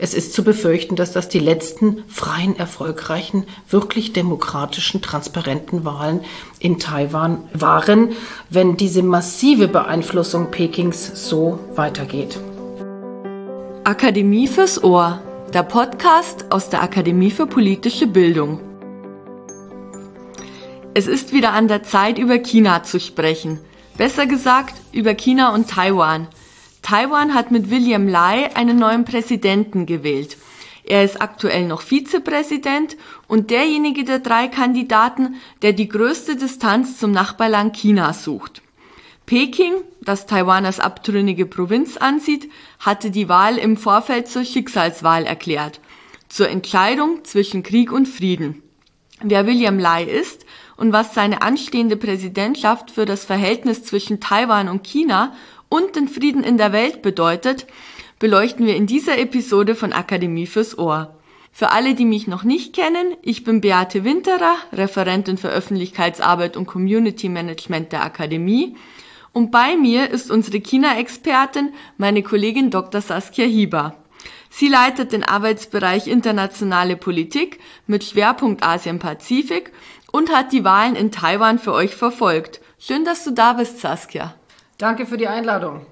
Es ist zu befürchten, dass das die letzten freien, erfolgreichen, wirklich demokratischen, transparenten Wahlen in Taiwan waren, wenn diese massive Beeinflussung Pekings so weitergeht. Akademie fürs Ohr, der Podcast aus der Akademie für politische Bildung. Es ist wieder an der Zeit, über China zu sprechen. Besser gesagt, über China und Taiwan. Taiwan hat mit William Lai einen neuen Präsidenten gewählt. Er ist aktuell noch Vizepräsident und derjenige der 3 Kandidaten, der die größte Distanz zum Nachbarland China sucht. Peking, das Taiwan als abtrünnige Provinz ansieht, hatte die Wahl im Vorfeld zur Schicksalswahl erklärt, zur Entscheidung zwischen Krieg und Frieden. Wer William Lai ist und was seine anstehende Präsidentschaft für das Verhältnis zwischen Taiwan und China und den Frieden in der Welt bedeutet, beleuchten wir in dieser Episode von Akademie fürs Ohr. Für alle, die mich noch nicht kennen, ich bin Beate Winterer, Referentin für Öffentlichkeitsarbeit und Community Management der Akademie. Und bei mir ist unsere China-Expertin, meine Kollegin Dr. Saskia Hieber. Sie leitet den Arbeitsbereich Internationale Politik mit Schwerpunkt Asien-Pazifik und hat die Wahlen in Taiwan für euch verfolgt. Schön, dass du da bist, Saskia. Danke für die Einladung.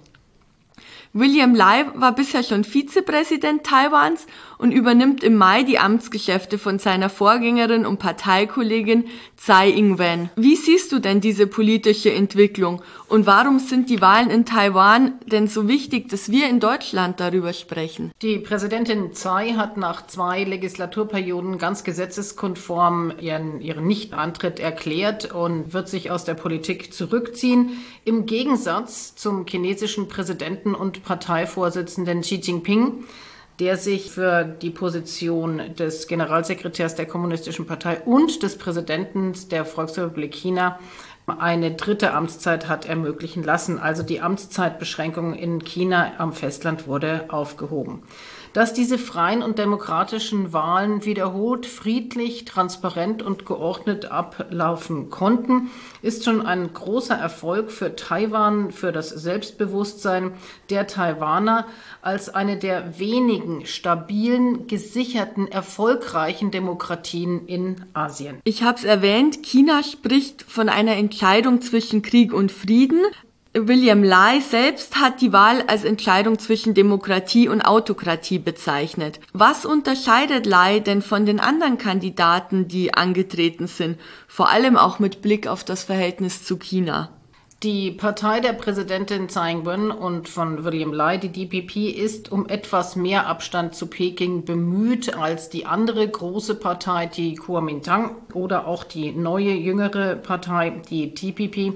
William Lai war bisher schon Vizepräsident Taiwans und übernimmt im Mai die Amtsgeschäfte von seiner Vorgängerin und Parteikollegin Tsai Ing-wen. Wie siehst du denn diese politische Entwicklung und warum sind die Wahlen in Taiwan denn so wichtig, dass wir in Deutschland darüber sprechen? Die Präsidentin Tsai hat nach 2 Legislaturperioden ganz gesetzeskonform ihren Nichtantritt erklärt und wird sich aus der Politik zurückziehen. Im Gegensatz zum chinesischen Präsidenten und Parteivorsitzenden Xi Jinping, der sich für die Position des Generalsekretärs der Kommunistischen Partei und des Präsidenten der Volksrepublik China eine 3. Amtszeit hat ermöglichen lassen. Also die Amtszeitbeschränkung in China am Festland wurde aufgehoben. Dass diese freien und demokratischen Wahlen wiederholt, friedlich, transparent und geordnet ablaufen konnten, ist schon ein großer Erfolg für Taiwan, für das Selbstbewusstsein der Taiwaner als eine der wenigen stabilen, gesicherten, erfolgreichen Demokratien in Asien. Ich habe es erwähnt, China spricht von einer Entscheidung zwischen Krieg und Frieden. William Lai selbst hat die Wahl als Entscheidung zwischen Demokratie und Autokratie bezeichnet. Was unterscheidet Lai denn von den anderen Kandidaten, die angetreten sind, vor allem auch mit Blick auf das Verhältnis zu China? Die Partei der Präsidentin Tsai Ing-wen und von William Lai, die DPP, ist um etwas mehr Abstand zu Peking bemüht als die andere große Partei, die Kuomintang, oder auch die neue, jüngere Partei, die TPP.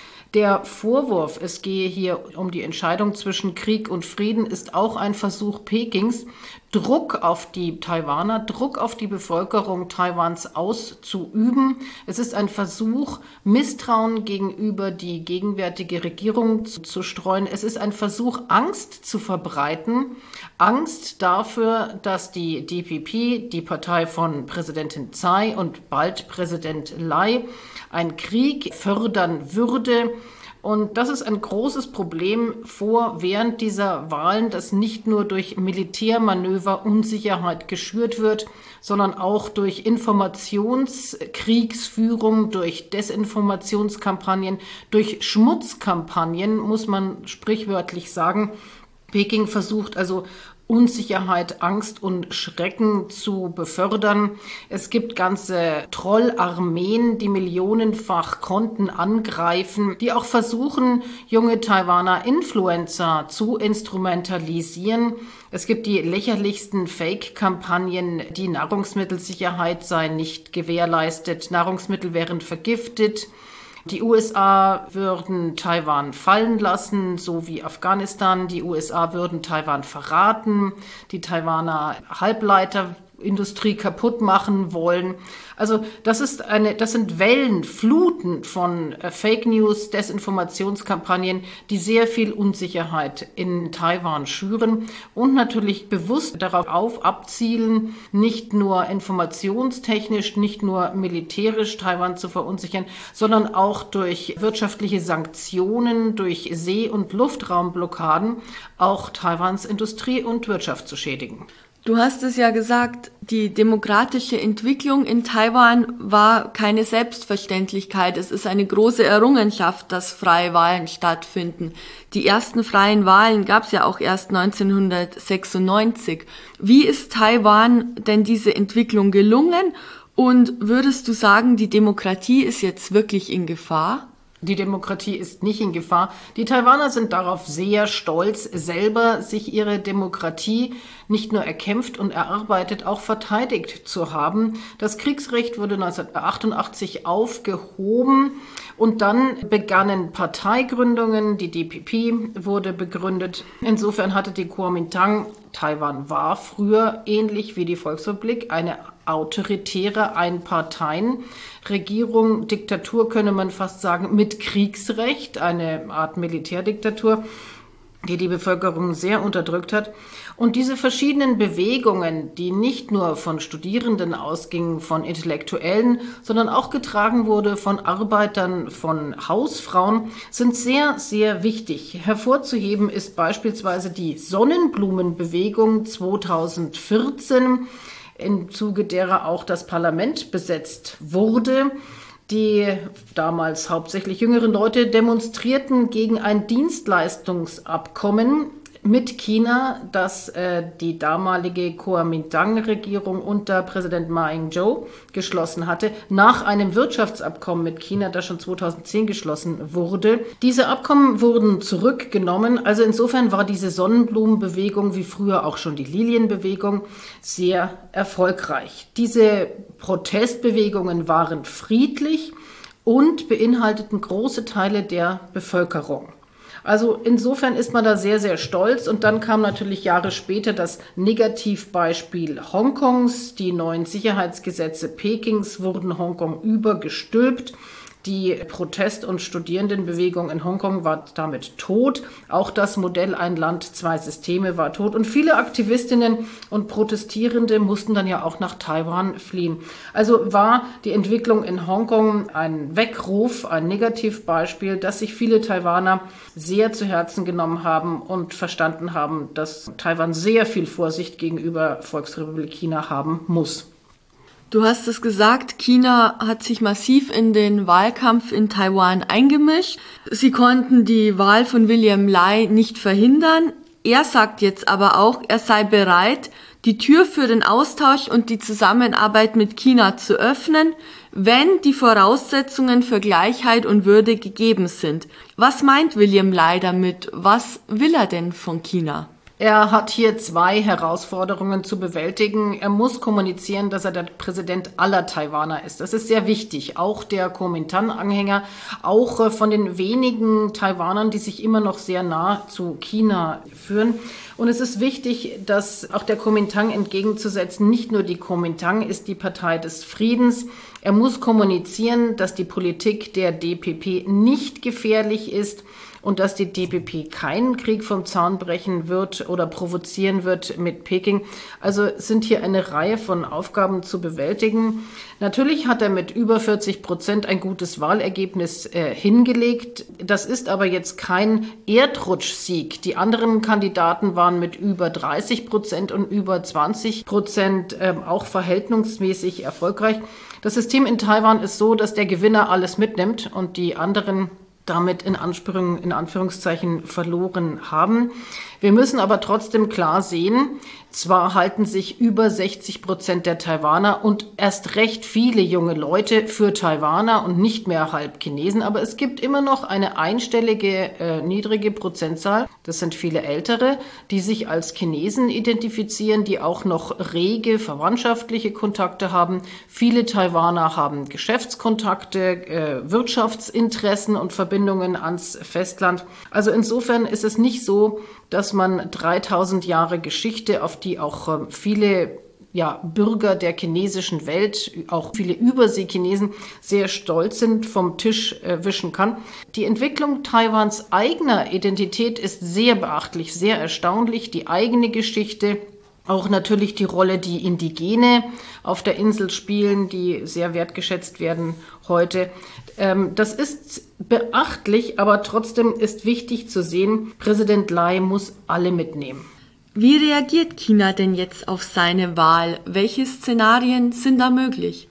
Der Vorwurf, es gehe hier um die Entscheidung zwischen Krieg und Frieden, ist auch ein Versuch Pekings, Druck auf die Taiwaner, Druck auf die Bevölkerung Taiwans auszuüben. Es ist ein Versuch, Misstrauen gegenüber die gegenwärtige Regierung zu streuen. Es ist ein Versuch, Angst zu verbreiten. Angst dafür, dass die DPP, die Partei von Präsidentin Tsai und bald Präsident Lai, einen Krieg fördern würde. Und das ist ein großes Problem während dieser Wahlen, dass nicht nur durch Militärmanöver Unsicherheit geschürt wird, sondern auch durch Informationskriegsführung, durch Desinformationskampagnen, durch Schmutzkampagnen, muss man sprichwörtlich sagen. Peking versucht also Unsicherheit, Angst und Schrecken zu befördern. Es gibt ganze Trollarmeen, die millionenfach Konten angreifen, die auch versuchen, junge Taiwaner Influencer zu instrumentalisieren. Es gibt die lächerlichsten Fake-Kampagnen, die Nahrungsmittelsicherheit sei nicht gewährleistet, Nahrungsmittel wären vergiftet. Die USA würden Taiwan fallen lassen, so wie Afghanistan. Die USA würden Taiwan verraten, die Taiwaner Halbleiterindustrie kaputt machen wollen. Also das sind Wellen, Fluten von Fake News, Desinformationskampagnen, die sehr viel Unsicherheit in Taiwan schüren und natürlich bewusst darauf abzielen, nicht nur informationstechnisch, nicht nur militärisch Taiwan zu verunsichern, sondern auch durch wirtschaftliche Sanktionen, durch See- und Luftraumblockaden auch Taiwans Industrie und Wirtschaft zu schädigen. Du hast es ja gesagt, die demokratische Entwicklung in Taiwan war keine Selbstverständlichkeit. Es ist eine große Errungenschaft, dass freie Wahlen stattfinden. Die ersten freien Wahlen gab es ja auch erst 1996. Wie ist Taiwan denn diese Entwicklung gelungen? Und würdest du sagen, die Demokratie ist jetzt wirklich in Gefahr? Die Demokratie ist nicht in Gefahr. Die Taiwaner sind darauf sehr stolz, selber sich ihre Demokratie nicht nur erkämpft und erarbeitet, auch verteidigt zu haben. Das Kriegsrecht wurde 1988 aufgehoben und dann begannen Parteigründungen. Die DPP wurde begründet. Insofern hatte die Kuomintang, Taiwan war früher ähnlich wie die Volksrepublik, eine autoritäre Einparteienregierung, Diktatur könnte man fast sagen, mit Kriegsrecht, eine Art Militärdiktatur, die die Bevölkerung sehr unterdrückt hat. Und diese verschiedenen Bewegungen, die nicht nur von Studierenden ausgingen, von Intellektuellen, sondern auch getragen wurde von Arbeitern, von Hausfrauen, sind sehr, sehr wichtig. Hervorzuheben ist beispielsweise die Sonnenblumenbewegung 2014, im Zuge derer auch das Parlament besetzt wurde. Die damals hauptsächlich jüngeren Leute demonstrierten gegen ein Dienstleistungsabkommen mit China, das die damalige Kuomintang-Regierung unter Präsident Ma Ying-jeou geschlossen hatte, nach einem Wirtschaftsabkommen mit China, das schon 2010 geschlossen wurde. Diese Abkommen wurden zurückgenommen. Also insofern war diese Sonnenblumenbewegung, wie früher auch schon die Lilienbewegung, sehr erfolgreich. Diese Protestbewegungen waren friedlich und beinhalteten große Teile der Bevölkerung. Also insofern ist man da sehr, sehr stolz. Und dann kam natürlich Jahre später das Negativbeispiel Hongkongs. Die neuen Sicherheitsgesetze Pekings wurden Hongkong übergestülpt. Die Protest- und Studierendenbewegung in Hongkong war damit tot. Auch das Modell ein Land, zwei Systeme war tot. Und viele Aktivistinnen und Protestierende mussten dann ja auch nach Taiwan fliehen. Also war die Entwicklung in Hongkong ein Weckruf, ein Negativbeispiel, das sich viele Taiwaner sehr zu Herzen genommen haben und verstanden haben, dass Taiwan sehr viel Vorsicht gegenüber Volksrepublik China haben muss. Du hast es gesagt, China hat sich massiv in den Wahlkampf in Taiwan eingemischt. Sie konnten die Wahl von William Lai nicht verhindern. Er sagt jetzt aber auch, er sei bereit, die Tür für den Austausch und die Zusammenarbeit mit China zu öffnen, wenn die Voraussetzungen für Gleichheit und Würde gegeben sind. Was meint William Lai damit? Was will er denn von China? Er hat hier zwei Herausforderungen zu bewältigen. Er muss kommunizieren, dass er der Präsident aller Taiwaner ist. Das ist sehr wichtig. Auch der Kuomintang-Anhänger, auch von den wenigen Taiwanern, die sich immer noch sehr nah zu China führen. Und es ist wichtig, dass auch der Kuomintang entgegenzusetzen, nicht nur die Kuomintang ist die Partei des Friedens. Er muss kommunizieren, dass die Politik der DPP nicht gefährlich ist und dass die DPP keinen Krieg vom Zaun brechen wird oder provozieren wird mit Peking. Also sind hier eine Reihe von Aufgaben zu bewältigen. Natürlich hat er mit über 40% ein gutes Wahlergebnis hingelegt. Das ist aber jetzt kein Erdrutschsieg. Die anderen Kandidaten waren mit über 30% und über 20% auch verhältnismäßig erfolgreich. Das System in Taiwan ist so, dass der Gewinner alles mitnimmt und die anderen damit in Anführungszeichen verloren haben. Wir müssen aber trotzdem klar sehen, zwar halten sich über 60% der Taiwaner und erst recht viele junge Leute für Taiwaner und nicht mehr halb Chinesen, aber es gibt immer noch eine einstellige, niedrige Prozentzahl, das sind viele Ältere, die sich als Chinesen identifizieren, die auch noch rege verwandtschaftliche Kontakte haben. Viele Taiwaner haben Geschäftskontakte, Wirtschaftsinteressen und Verbindungen ans Festland. Also insofern ist es nicht so, dass man 3000 Jahre Geschichte, auf die auch viele Bürger der chinesischen Welt, auch viele Überseechinesen, sehr stolz sind, vom Tisch wischen kann. Die Entwicklung Taiwans eigener Identität ist sehr beachtlich, sehr erstaunlich. Die eigene Geschichte, auch natürlich die Rolle, die Indigene auf der Insel spielen, die sehr wertgeschätzt werden heute. Das ist beachtlich, aber trotzdem ist wichtig zu sehen, Präsident Lai muss alle mitnehmen. Wie reagiert China denn jetzt auf seine Wahl? Welche Szenarien sind da möglich?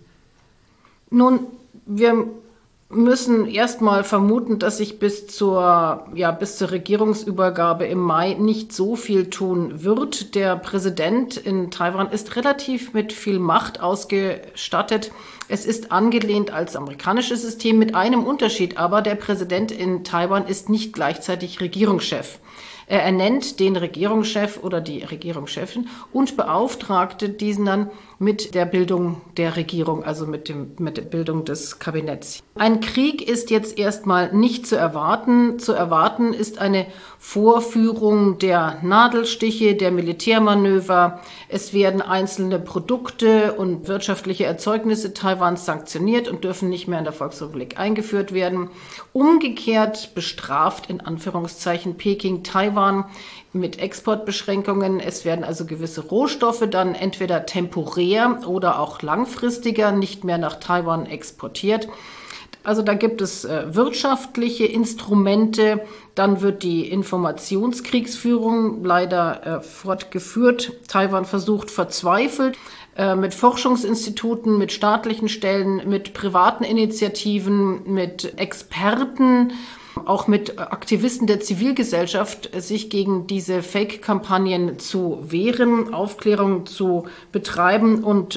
Nun, wir müssen erstmal vermuten, dass sich bis zur Regierungsübergabe im Mai nicht so viel tun wird. Der Präsident in Taiwan ist relativ mit viel Macht ausgestattet. Es ist angelehnt als amerikanisches System mit einem Unterschied, aber der Präsident in Taiwan ist nicht gleichzeitig Regierungschef. Er ernennt den Regierungschef oder die Regierungschefin und beauftragte diesen dann mit der Bildung der Regierung, also mit der Bildung des Kabinetts. Ein Krieg ist jetzt erstmal nicht zu erwarten. Zu erwarten ist eine Vorführung der Nadelstiche, der Militärmanöver. Es werden einzelne Produkte und wirtschaftliche Erzeugnisse Taiwans sanktioniert und dürfen nicht mehr in der Volksrepublik eingeführt werden. Umgekehrt bestraft in Anführungszeichen Peking Taiwan mit Exportbeschränkungen. Es werden also gewisse Rohstoffe dann entweder temporär oder auch langfristiger nicht mehr nach Taiwan exportiert. Also da gibt es wirtschaftliche Instrumente, dann wird die Informationskriegsführung leider fortgeführt. Taiwan versucht verzweifelt mit Forschungsinstituten, mit staatlichen Stellen, mit privaten Initiativen, mit Experten, auch mit Aktivisten der Zivilgesellschaft, sich gegen diese Fake-Kampagnen zu wehren, Aufklärung zu betreiben und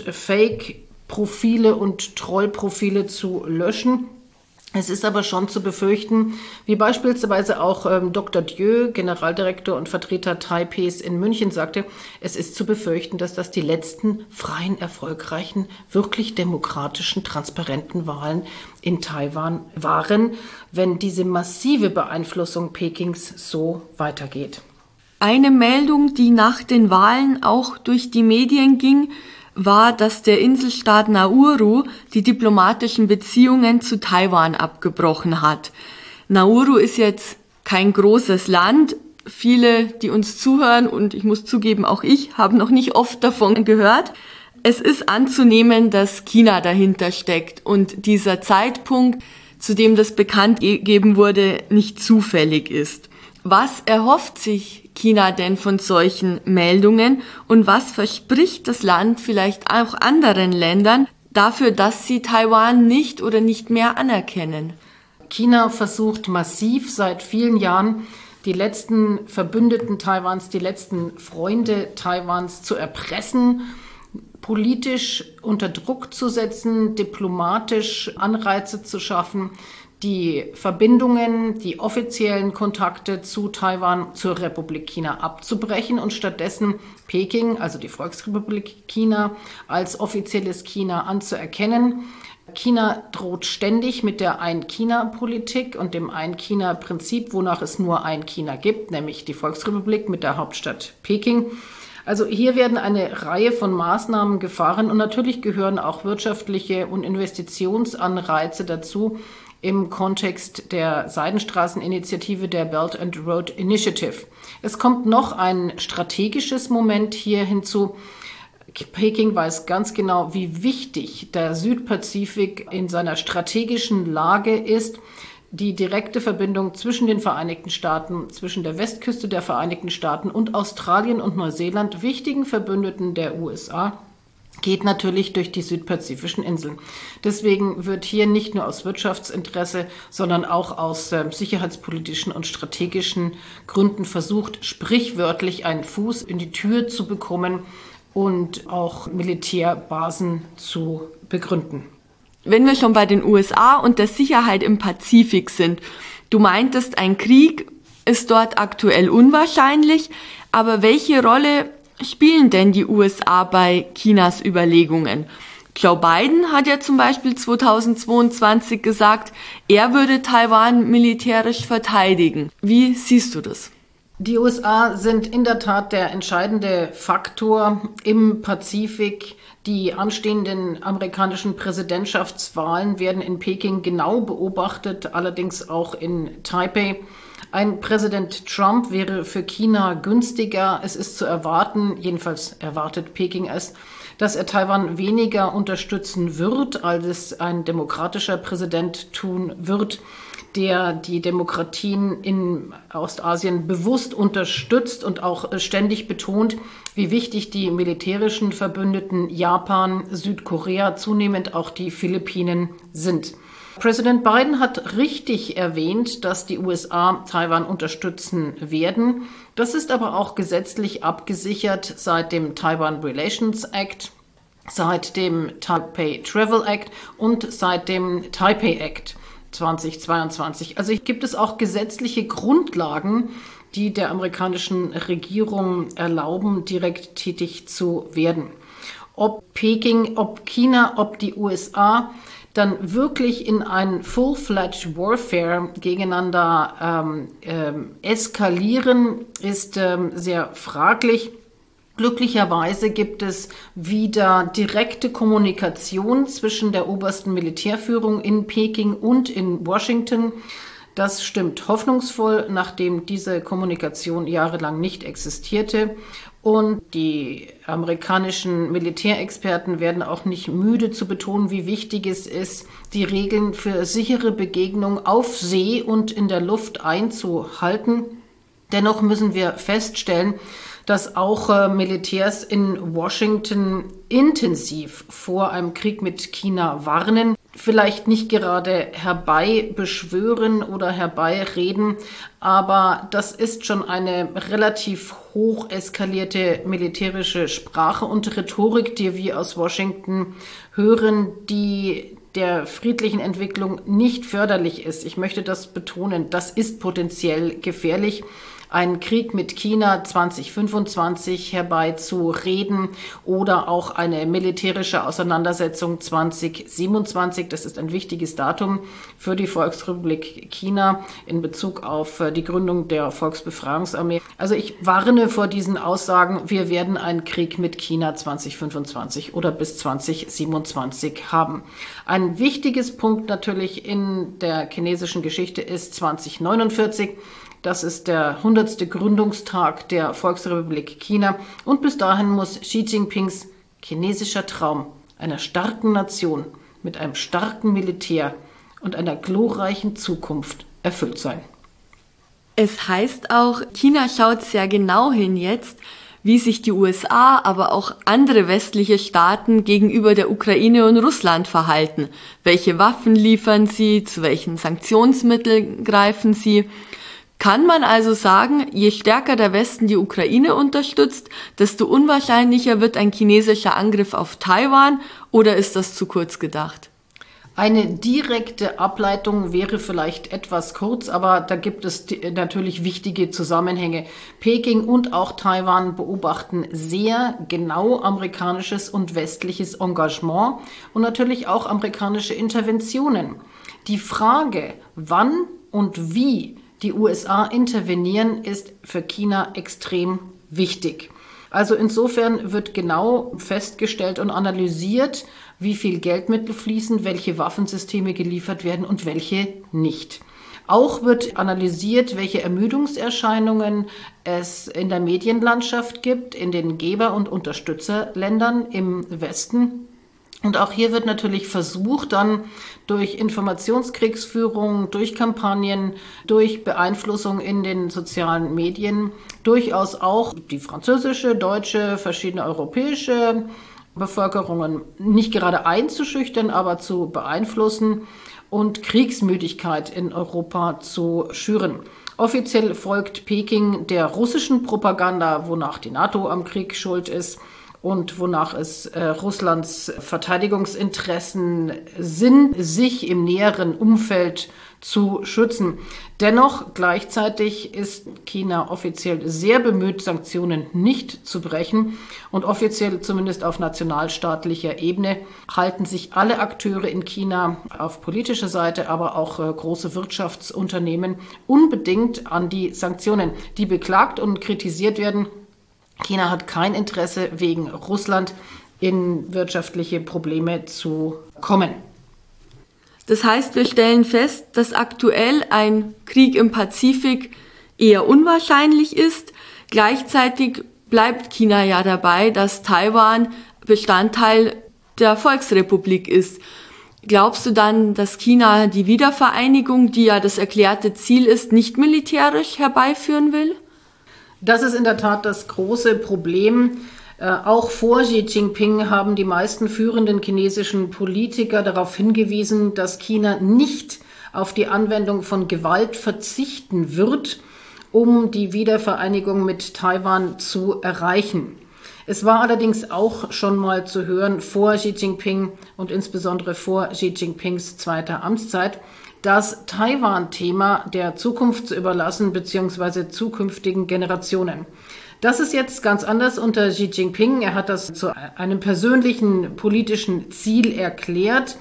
Fake-Profile und Trollprofile zu löschen. Es ist aber schon zu befürchten, wie beispielsweise auch Dr. Dieu, Generaldirektor und Vertreter Taipeis in München, sagte, es ist zu befürchten, dass das die letzten freien, erfolgreichen, wirklich demokratischen, transparenten Wahlen in Taiwan waren, wenn diese massive Beeinflussung Pekings so weitergeht. Eine Meldung, die nach den Wahlen auch durch die Medien ging, war, dass der Inselstaat Nauru die diplomatischen Beziehungen zu Taiwan abgebrochen hat. Nauru ist jetzt kein großes Land. Viele, die uns zuhören, und ich muss zugeben, auch ich, haben noch nicht oft davon gehört. Es ist anzunehmen, dass China dahinter steckt und dieser Zeitpunkt, zu dem das bekannt gegeben wurde, nicht zufällig ist. Was erhofft sich China denn von solchen Meldungen und was verspricht das Land vielleicht auch anderen Ländern dafür, dass sie Taiwan nicht oder nicht mehr anerkennen? China versucht massiv seit vielen Jahren, die letzten Verbündeten Taiwans, die letzten Freunde Taiwans zu erpressen, politisch unter Druck zu setzen, diplomatisch Anreize zu schaffen, die Verbindungen, die offiziellen Kontakte zu Taiwan, zur Republik China abzubrechen und stattdessen Peking, also die Volksrepublik China, als offizielles China anzuerkennen. China droht ständig mit der Ein-China-Politik und dem Ein-China-Prinzip, wonach es nur ein China gibt, nämlich die Volksrepublik mit der Hauptstadt Peking. Also hier werden eine Reihe von Maßnahmen gefahren und natürlich gehören auch wirtschaftliche und Investitionsanreize dazu, im Kontext der Seidenstraßeninitiative der Belt and Road Initiative. Es kommt noch ein strategisches Moment hier hinzu. Peking weiß ganz genau, wie wichtig der Südpazifik in seiner strategischen Lage ist. Die direkte Verbindung zwischen den Vereinigten Staaten, zwischen der Westküste der Vereinigten Staaten und Australien und Neuseeland, wichtigen Verbündeten der USA, geht natürlich durch die südpazifischen Inseln. Deswegen wird hier nicht nur aus Wirtschaftsinteresse, sondern auch aus sicherheitspolitischen und strategischen Gründen versucht, sprichwörtlich einen Fuß in die Tür zu bekommen und auch Militärbasen zu begründen. Wenn wir schon bei den USA und der Sicherheit im Pazifik sind, du meintest, ein Krieg ist dort aktuell unwahrscheinlich, aber welche Rolle spielen denn die USA bei Chinas Überlegungen? Joe Biden hat ja zum Beispiel 2022 gesagt, er würde Taiwan militärisch verteidigen. Wie siehst du das? Die USA sind in der Tat der entscheidende Faktor im Pazifik. Die anstehenden amerikanischen Präsidentschaftswahlen werden in Peking genau beobachtet, allerdings auch in Taipei. Ein Präsident Trump wäre für China günstiger. Es ist zu erwarten, jedenfalls erwartet Peking es, dass er Taiwan weniger unterstützen wird, als es ein demokratischer Präsident tun wird, der die Demokratien in Ostasien bewusst unterstützt und auch ständig betont, wie wichtig die militärischen Verbündeten Japan, Südkorea, zunehmend auch die Philippinen sind. Präsident Biden hat richtig erwähnt, dass die USA Taiwan unterstützen werden. Das ist aber auch gesetzlich abgesichert seit dem Taiwan Relations Act, seit dem Taipei Travel Act und seit dem Taipei Act 2022. Also gibt es auch gesetzliche Grundlagen, die der amerikanischen Regierung erlauben, direkt tätig zu werden. Ob Peking, ob China, ob die USA dann wirklich in ein Full-Fledged Warfare gegeneinander eskalieren, ist sehr fraglich. Glücklicherweise gibt es wieder direkte Kommunikation zwischen der obersten Militärführung in Peking und in Washington. Das stimmt hoffnungsvoll, nachdem diese Kommunikation jahrelang nicht existierte. Und die amerikanischen Militärexperten werden auch nicht müde zu betonen, wie wichtig es ist, die Regeln für sichere Begegnung auf See und in der Luft einzuhalten. Dennoch müssen wir feststellen, dass auch Militärs in Washington intensiv vor einem Krieg mit China warnen. Vielleicht nicht gerade herbeibeschwören oder herbeireden, aber das ist schon eine relativ hoch eskalierte militärische Sprache und Rhetorik, die wir aus Washington hören, die der friedlichen Entwicklung nicht förderlich ist. Ich möchte das betonen, das ist potenziell gefährlich. Einen Krieg mit China 2025 herbeizureden oder auch eine militärische Auseinandersetzung 2027. Das ist ein wichtiges Datum für die Volksrepublik China in Bezug auf die Gründung der Volksbefreiungsarmee. Also ich warne vor diesen Aussagen, wir werden einen Krieg mit China 2025 oder bis 2027 haben. Ein wichtiges Punkt natürlich in der chinesischen Geschichte ist 2049. Das ist der 100. Gründungstag der Volksrepublik China. Und bis dahin muss Xi Jinpings chinesischer Traum einer starken Nation mit einem starken Militär und einer glorreichen Zukunft erfüllt sein. Es heißt auch, China schaut sehr genau hin jetzt, wie sich die USA, aber auch andere westliche Staaten gegenüber der Ukraine und Russland verhalten. Welche Waffen liefern sie, zu welchen Sanktionsmitteln greifen sie? Kann man also sagen, je stärker der Westen die Ukraine unterstützt, desto unwahrscheinlicher wird ein chinesischer Angriff auf Taiwan, oder ist das zu kurz gedacht? Eine direkte Ableitung wäre vielleicht etwas kurz, aber da gibt es natürlich wichtige Zusammenhänge. Peking und auch Taiwan beobachten sehr genau amerikanisches und westliches Engagement und natürlich auch amerikanische Interventionen. Die Frage, wann und wie die USA intervenieren, ist für China extrem wichtig. Also insofern wird genau festgestellt und analysiert, wie viel Geldmittel fließen, welche Waffensysteme geliefert werden und welche nicht. Auch wird analysiert, welche Ermüdungserscheinungen es in der Medienlandschaft gibt, in den Geber- und Unterstützerländern im Westen. Und auch hier wird natürlich versucht, dann durch Informationskriegsführung, durch Kampagnen, durch Beeinflussung in den sozialen Medien, durchaus auch die französische, deutsche, verschiedene europäische Bevölkerungen nicht gerade einzuschüchtern, aber zu beeinflussen und Kriegsmüdigkeit in Europa zu schüren. Offiziell folgt Peking der russischen Propaganda, wonach die NATO am Krieg schuld ist und wonach es Russlands Verteidigungsinteressen sind, sich im näheren Umfeld zu schützen. Dennoch gleichzeitig ist China offiziell sehr bemüht, Sanktionen nicht zu brechen. Und offiziell, zumindest auf nationalstaatlicher Ebene, halten sich alle Akteure in China auf politischer Seite, aber auch große Wirtschaftsunternehmen unbedingt an die Sanktionen, die beklagt und kritisiert werden. China hat kein Interesse, wegen Russland in wirtschaftliche Probleme zu kommen. Das heißt, wir stellen fest, dass aktuell ein Krieg im Pazifik eher unwahrscheinlich ist. Gleichzeitig bleibt China ja dabei, dass Taiwan Bestandteil der Volksrepublik ist. Glaubst du dann, dass China die Wiedervereinigung, die ja das erklärte Ziel ist, nicht militärisch herbeiführen will? Das ist in der Tat das große Problem. Auch vor Xi Jinping haben die meisten führenden chinesischen Politiker darauf hingewiesen, dass China nicht auf die Anwendung von Gewalt verzichten wird, um die Wiedervereinigung mit Taiwan zu erreichen. Es war allerdings auch schon mal zu hören vor Xi Jinping und insbesondere vor Xi Jinpings zweiter Amtszeit, das Taiwan-Thema der Zukunft zu überlassen bzw. zukünftigen Generationen. Das ist jetzt ganz anders unter Xi Jinping. Er hat das zu einem persönlichen politischen Ziel erklärt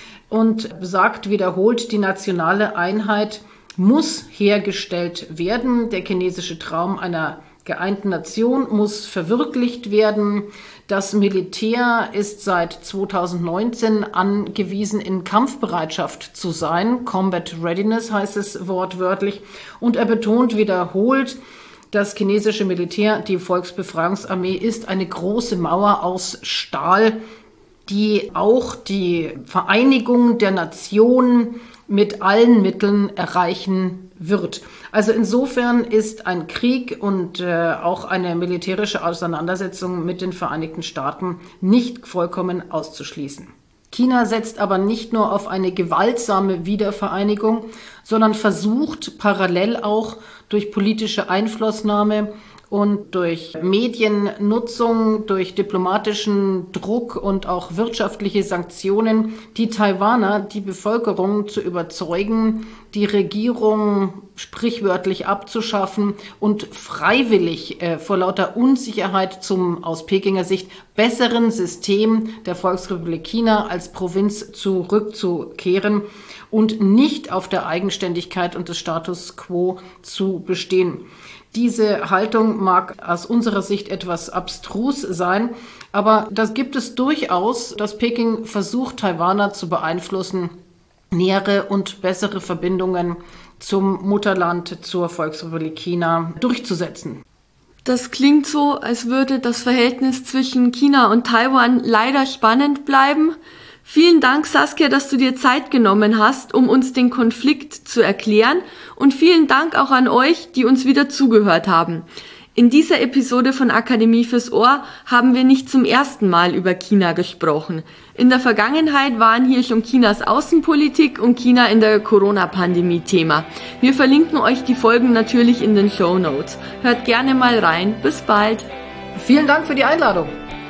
und sagt wiederholt, die nationale Einheit muss hergestellt werden. Der chinesische Traum einer geeinten Nation muss verwirklicht werden. Das Militär ist seit 2019 angewiesen, in Kampfbereitschaft zu sein. Combat Readiness heißt es wortwörtlich. Und er betont wiederholt, das chinesische Militär, die Volksbefreiungsarmee, ist eine große Mauer aus Stahl, die auch die Vereinigung der Nation mit allen Mitteln erreichen wird. Also insofern ist ein Krieg und auch eine militärische Auseinandersetzung mit den Vereinigten Staaten nicht vollkommen auszuschließen. China setzt aber nicht nur auf eine gewaltsame Wiedervereinigung, sondern versucht parallel auch durch politische Einflussnahme und durch Mediennutzung, durch diplomatischen Druck und auch wirtschaftliche Sanktionen die Taiwaner, die Bevölkerung zu überzeugen, die Regierung sprichwörtlich abzuschaffen und freiwillig vor lauter Unsicherheit zum aus Pekinger Sicht besseren System der Volksrepublik China als Provinz zurückzukehren und nicht auf der Eigenständigkeit und des Status quo zu bestehen. Diese Haltung mag aus unserer Sicht etwas abstrus sein, aber das gibt es durchaus, dass Peking versucht, Taiwaner zu beeinflussen, nähere und bessere Verbindungen zum Mutterland, zur Volksrepublik China durchzusetzen. Das klingt so, als würde das Verhältnis zwischen China und Taiwan leider spannend bleiben. Vielen Dank, Saskia, dass du dir Zeit genommen hast, um uns den Konflikt zu erklären, und vielen Dank auch an euch, die uns wieder zugehört haben. In dieser Episode von Akademie fürs Ohr haben wir nicht zum ersten Mal über China gesprochen. In der Vergangenheit waren hier schon Chinas Außenpolitik und China in der Corona-Pandemie Thema. Wir verlinken euch die Folgen natürlich in den Shownotes. Hört gerne mal rein. Bis bald. Vielen Dank für die Einladung.